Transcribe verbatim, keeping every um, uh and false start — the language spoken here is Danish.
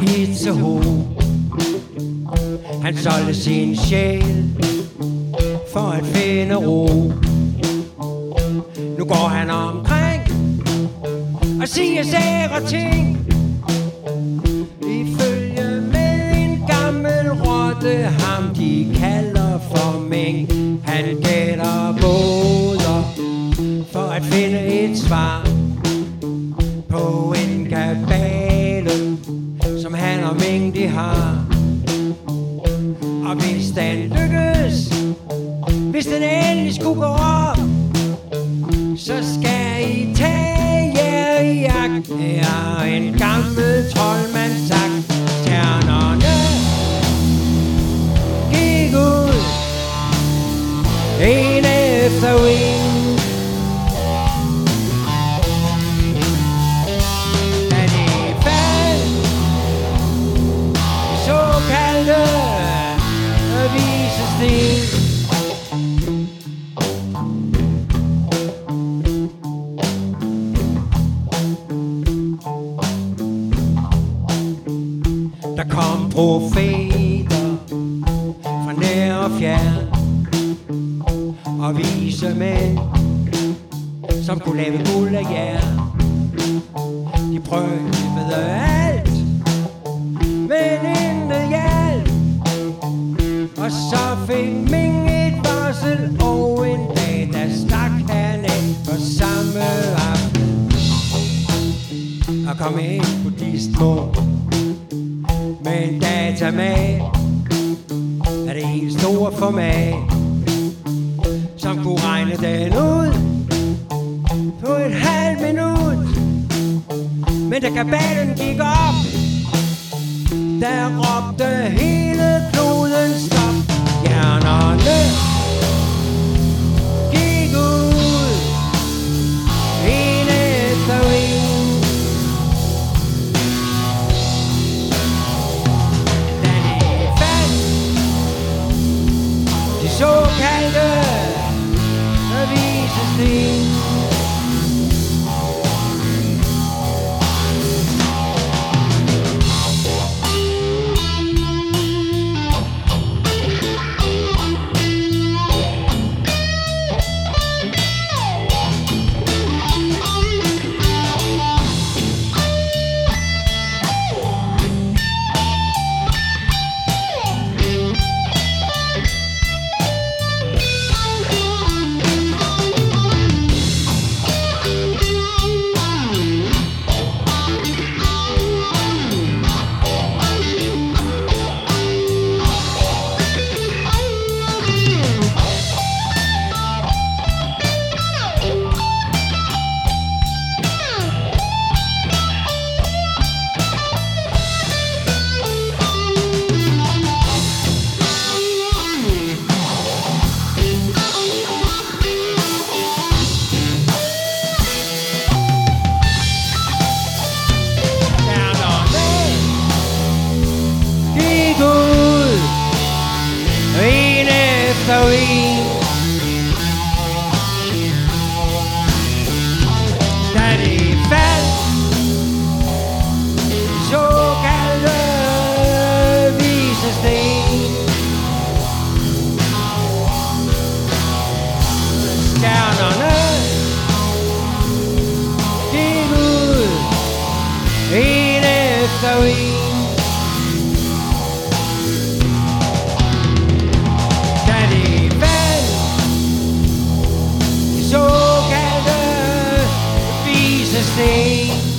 Itzehoe. Han solgte sin sjæl for at finde ro. Nu går han omkring og siger sære ting. Ifølge med en gammel rotte, ham de kalder for Ming. Han gætter båder for at finde et svar på en kabale, som han og Ming de har. Og hvis den lykkes, hvis den endelig skulle gå op, så skal I tage jer i jagt. Det er en gammel troldmandssagt. Stjernerne gik ud, en efter en. Da de faldt, såkaldte visesten. Der kom profeter fra nær og fjern, og vise mænd, som kunne lave guld af jern. De prøvede alt, men intet hjalp. Og så fik Ming et varsel, og en dag der stak han ind på samme aften og kom ind på buddhistmål med en datamat af det helt store format, som kunne regne den ud på et halvt minut. Men da kabalen gik op, der råbte hele kloden stop. Hjernerne gik ud, en efter en. Da de fandt de såkaldte visesten. Da de faldt, såkaldte visesten. Stjernerne gik ud, en efter en. Såkaldte visesten.